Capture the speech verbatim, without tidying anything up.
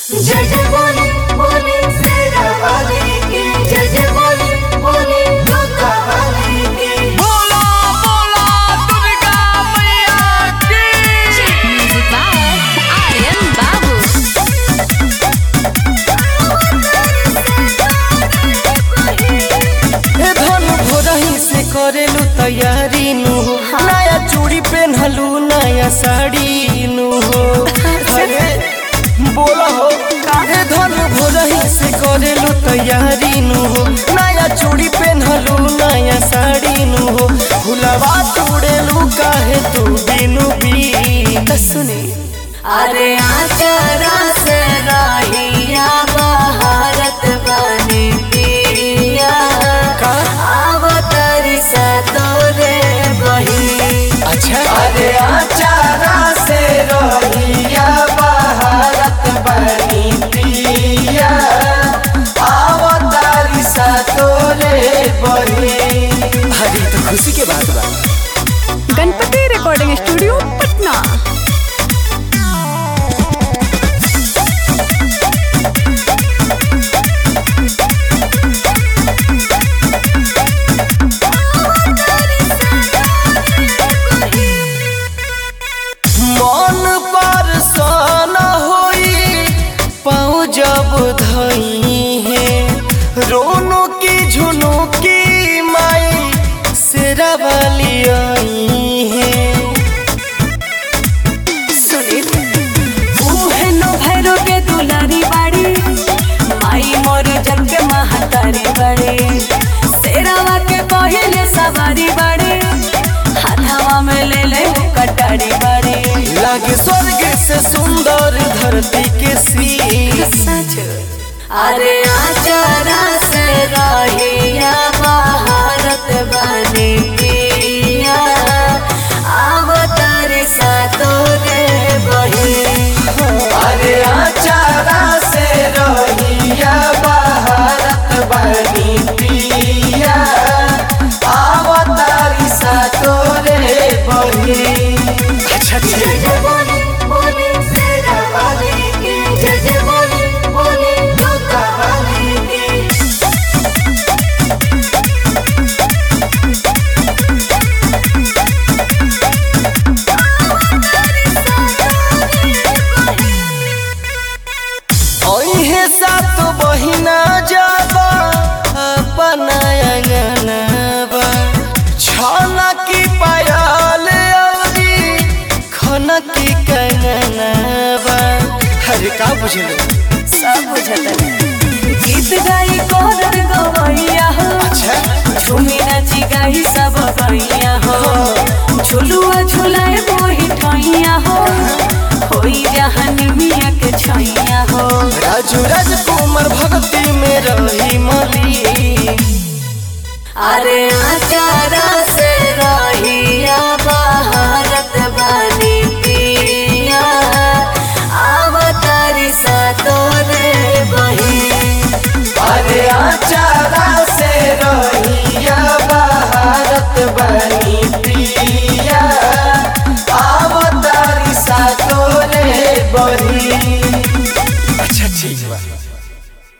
जय जय बोले बोले शेरा वाले की जय जय बोले बोले दुर्गा वाले की बोला बोला दुर्गा मैया की। Music by Aryan Babu. ए धन भोरही से करेलू तैयारी नु हो, नया चूड़ी पहनलू नया साड़ी नु हो। अरे बोला हो ए धन भोरही से करेलू तैयारी नु हो, नया चूड़ी पहनलू नया साड़ी नु हो। फुलवा तोड़ेलू काहे तू बिनु बी सुनी अरे आचरा से रहिया भारत बने पिया अवतारी सा तोरे बही। अच्छा अरे आचारा से रहिया भारत बनी पिया अवतारी सा तोरे बही। अरे तो खुशी के बात बा। Ganpati recording studio Patna. मन पर सन होई पाँव जब धई है, रोनो की झुनो की माई शेरा वाली आई है। उहे नो भैरो के दुलारी बाड़ी माई मोर जग के महतारी बाड़ी शेरावा के पहिले सवारी बाड़ी हाथवा में ले ले कटारी बाड़ी। लागे स्वर्ग से सुंदर धरती के सी। अरे आचरा से रहिया भारत बने पिया अवतारी सा तोरे बही। अरे आचारा से रहिया भारत बनी पिया अवतारी सा तोरे बही। अच्छा जय जय बोले बोले शेरा वाले की जय जय बोले बोले दुर्गा वाले की। ओहे सात बहिना जाबा अपना अंगनबा छाना की पायल औरी खना की कंगनबा। अरे का बुझले सब बुझत गीत गाई कोरर गवैया हो अच्छा झूमी नाची गाई सब गैया हो झुलुआ झुलाए मोहि ठैया हो होई जहान मिया के छैया हो। राजू राज